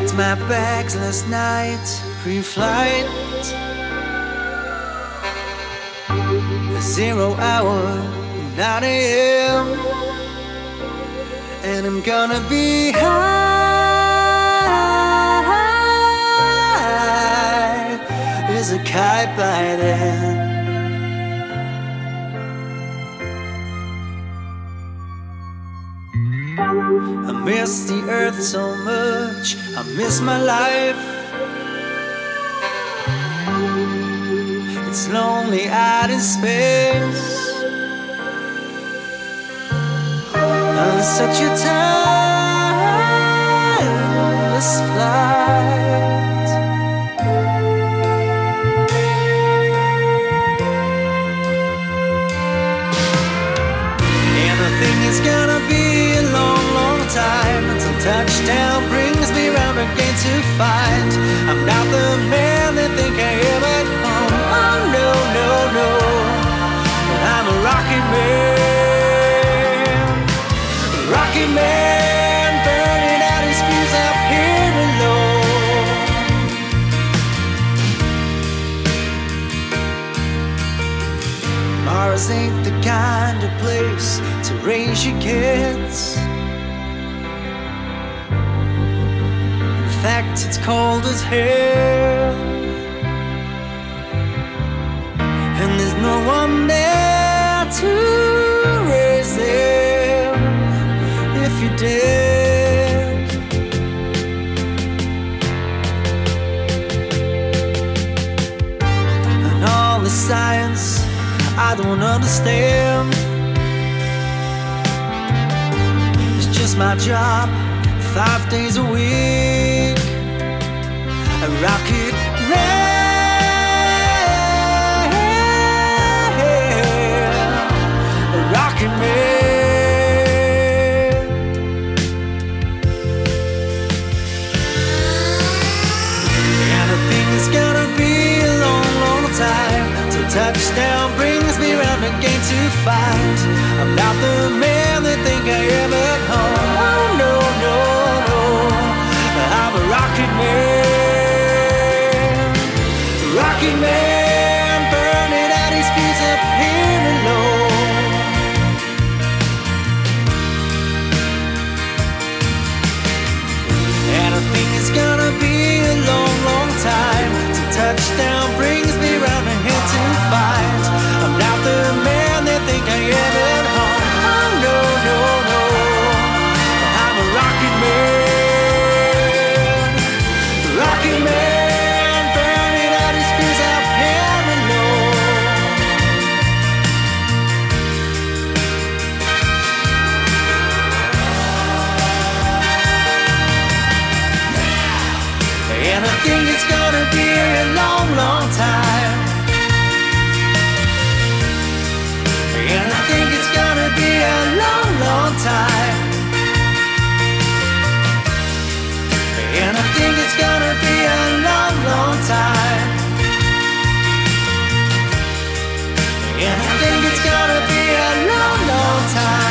Packed my bags last night, pre-flight. 0 hour, 9 a.m. And I'm gonna be high as a kite by then. I miss the earth so much, I miss my life. It's lonely out in space. On such a timeless flight. And I think it's gonna be a long, long time until touchdown brings me round again to find I'm not the man they think I am at home. Oh no, no, no, but I'm a rocket man. Rocket man, burning out his fuse up here alone. Mars ain't the kind of place to raise your kids. In fact, it's cold as hell. And there's no one there to raise them if you did. And all the science I don't understand. It's just my job, 5 days a week. A rocket man, a rocket man. And I think it's gonna be a long, long time till touchdown brings me round again to find I'm not the man they think I am at home. Oh no, no, no, I'm a rocket man. Rocket man, burning out his fuse up here alone. And I think it's gonna be a long, long time till touchdown brings me round again to find I'm not the man they think I am at home. Oh no, no, no, I'm a rocket man. Rocket man, burning out his fuse up here alone. And I think it's gonna be a long, long time. And I think it's gonna be a long, long time. And I think it's gonna be a long, long time. And I think it's gonna be a long, long time.